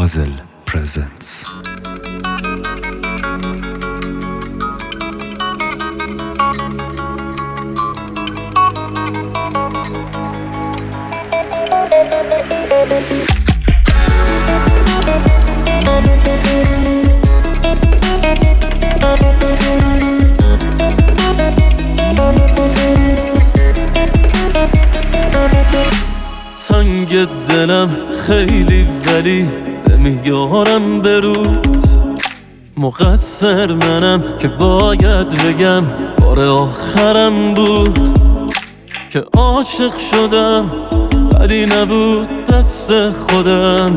Hazel presents. تنگ دلم خیلی ولی نمیارم برود. مقصر منم که باید بگم بار آخرم بود که عاشق شدم ولی نبود دست خودم.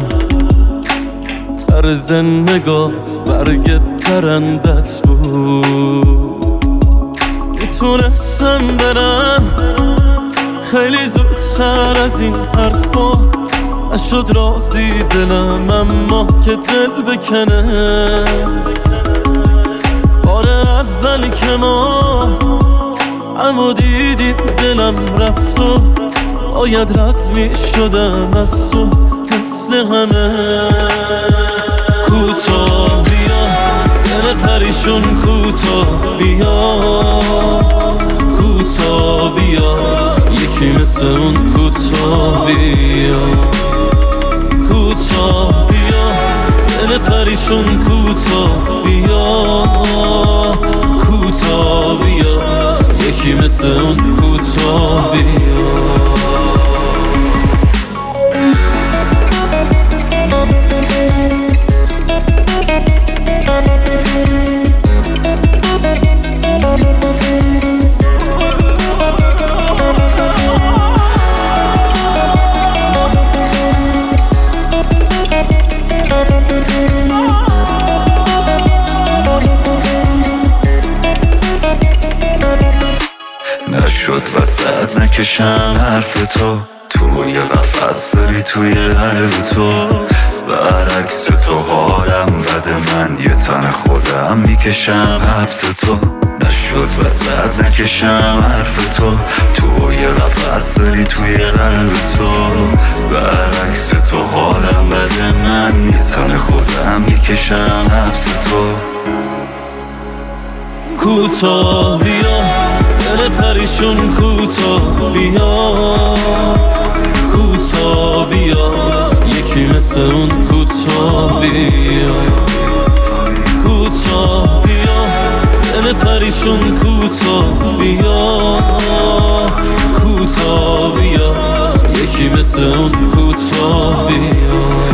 طرز نگات برگ پرندت بود. میتونستم برم خیلی زودتر از این حرفا، نشد راضی دلم اما که دل بکنه. بار اولی که ما اما دیدیم دلم رفت و باید رد می شدم از تو مثل همه. کوتاه بیا دل پریشون، کوتاه بیا، کوتاه بیا، یکی مثل اون کوتاه بیا. کوتاه بیا دل پریشون، کوتاه بیا، کوتاه بیا، یکی مثل اون کوتاه بیا. نشد وسط نکشم حرف تو، توی قفص داری توی قلب تو. برعکس تو حالم بده، من یه تن خودم میکشم حبس تو. نشد وسط نکشم حرف تو، توی قفص داری توی قلب تو. برعکس تو حالم بده، من یه تن خودم میکشم حبس تو. کوتاه بیا دل پریشون، کوتاه بیا، کوتاه بیا، یکی مثل اون کوتاه بیا. کوتاه بیا دل پریشون، کوتاه بیا، کوتاه بیا، یکی مثل اون کوتاه بیا.